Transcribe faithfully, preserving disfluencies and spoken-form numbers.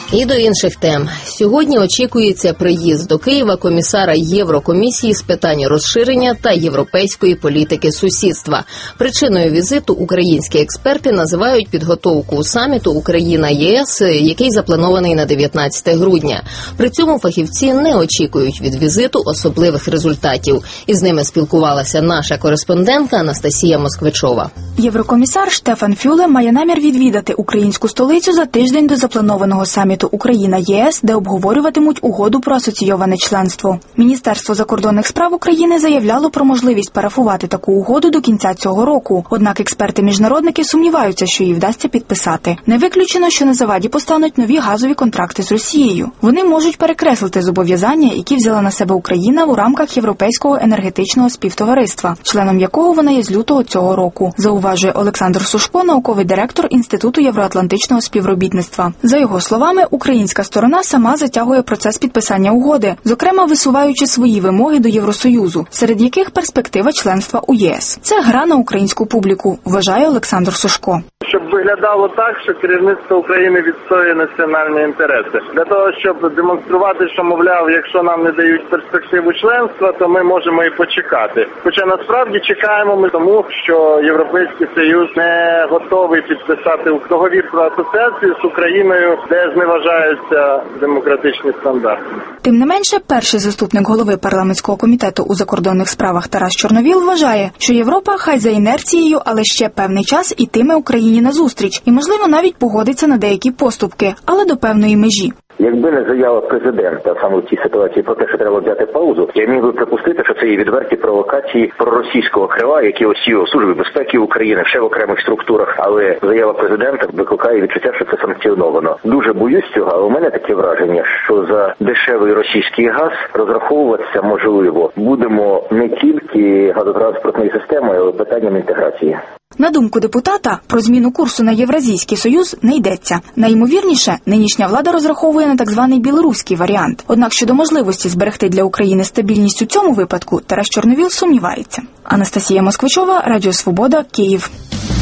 І до інших тем. Сьогодні очікується приїзд до Києва комісара Єврокомісії з питань розширення та європейської політики сусідства. Причиною візиту українські експерти називають підготовку саміту Україна-ЄС, який запланований на дев'ятнадцяте грудня. При цьому фахівці не очікують від візиту особливих результатів. Із ними спілкувалася наша кореспондентка Анастасія Москвичова. Єврокомісар Штефан Фюле має намір відвідати українську столицю за тиждень до запланованого саміту Україна-ЄС, де обговорюватимуть угоду про асоційоване членство. Міністерство закордонних справ України заявляло про можливість парафувати таку угоду до кінця цього року. Однак експерти-міжнародники сумніваються, що її вдасться підписати. Не виключено, що на заваді постануть нові газові контракти з Росією. Вони можуть перекреслити зобов'язання, які взяла на себе Україна у рамках Європейського енергетичного співтовариства, членом якого вона є з лютого цього року, зауважує Олександр Сушко, науковий директор Інституту євроатлантичного співробітництва. За його словами, українська сторона сама затягує процес підписання угоди, зокрема висуваючи свої вимоги до Євросоюзу, серед яких перспектива членства у ЄС. Це гра на українську публіку, вважає Олександр Сушко. Щоб виглядало так, що керівництво України відстоює національні інтереси. Для того, щоб демонструвати, що, мовляв, якщо нам не дають перспективу членства, то ми можемо і почекати. Хоча насправді чекаємо ми тому, що Європейський Союз не готовий підписати договір про асоціацію з Україною, де зневажаються демократичні стандарти. Тим не менше, перший заступник голови парламентського комітету у закордонних справах Тарас Чорновіл вважає, що Європа хай за інерцією, але ще певний час ітиме Україні назустріч і, можливо, навіть погодиться на деякі поступки, але до певної межі. Якби не заява президента саме в цій ситуації про те, що треба взяти паузу, я міг би припустити, що це є відверті провокації проросійського крила, які осіяв Служби безпеки України, ще в окремих структурах, але заява президента викликає відчуття, що це санкціоновано. Дуже боюсь цього, але у мене таке враження, що за дешевий російський газ розраховуватися можливо будемо не тільки газотранспортною системою, але питанням інтеграції. На думку депутата, про зміну курсу на Євразійський Союз не йдеться. Найімовірніше, нинішня влада розраховує на так званий білоруський варіант. Однак щодо можливості зберегти для України стабільність у цьому випадку, Тарас Чорновіл сумнівається. Анастасія Москвичова, Радіо Свобода, Київ.